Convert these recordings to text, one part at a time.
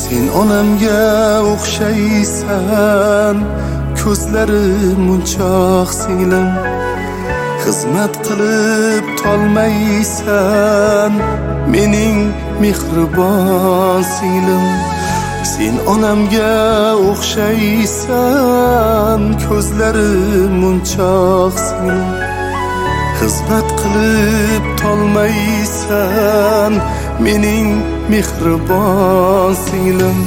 Sen onamga o'xshaysan, ko'zlarim munchoq singlim. Xizmat qilib tolmaysan, mening mehribon singlim. Sen onamga o'xshaysan, ko'zlarim munchoq singlim. Xizmat qilib tolmaysan, mening mehribon singlim.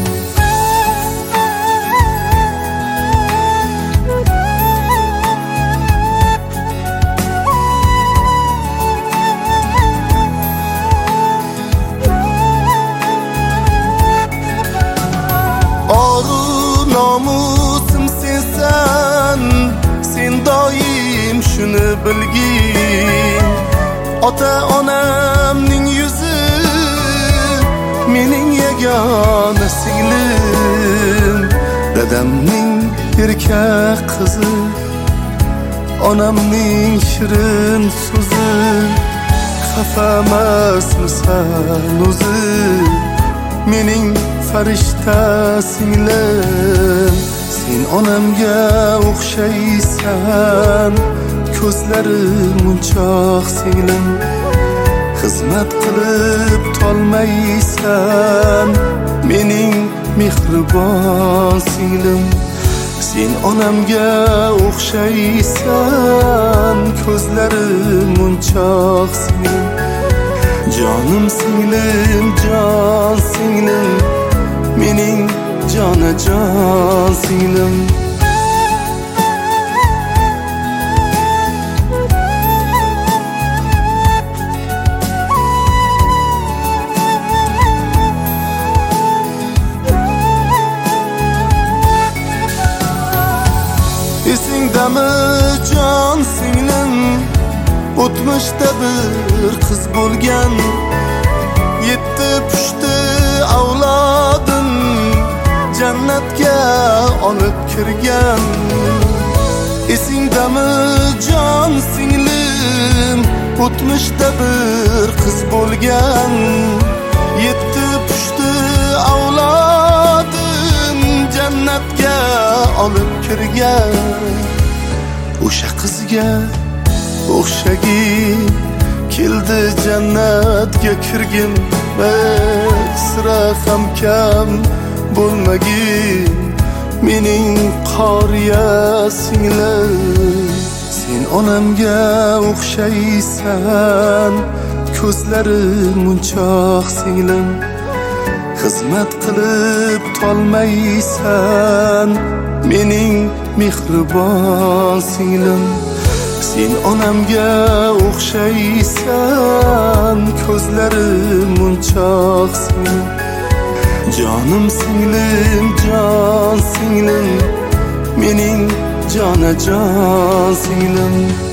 Namusum sensan, sen doim shuni bilgin. Ota-onamning yuzi mening yagona singlim. Dadamning erkak qizi, onamning shirin so'zi. Xafamasmisan o'zi, mening farishta singlim. Sen onamga o'xshaysan, ko'zlarim munchoq singlim. Xizmat qilib tolmaysan, mening mehribon singlim. Sen onamga o'xshaysan, ko'zlarim munchoq singlim. Jonim singlim, jon singlim, mening jonajon singlim. Esingdami jon singlim, o'tmishda bir qiz bo'lgan. 7 pushti avlodim jannatga olib kirgan. Esingdami jon singlim, o'tmishda bir qiz bo'lgan. 7 pushti avlodim jannatga olib kirgan. O'sha qizga o'xshagin keldi jannatga kirgin. Sira ham kam bo'lmagin, mening qoriya singlim. Sen onamga o'xshaysan, ko'zlarim munchoq singlim. Xizmat qilib tolmaysan, mening mehribon singlim. Sen onamga o'xshaysan, ko'zlarim munchoq singlim. Jonim singlim, jon singlim, mening jonajon singlim.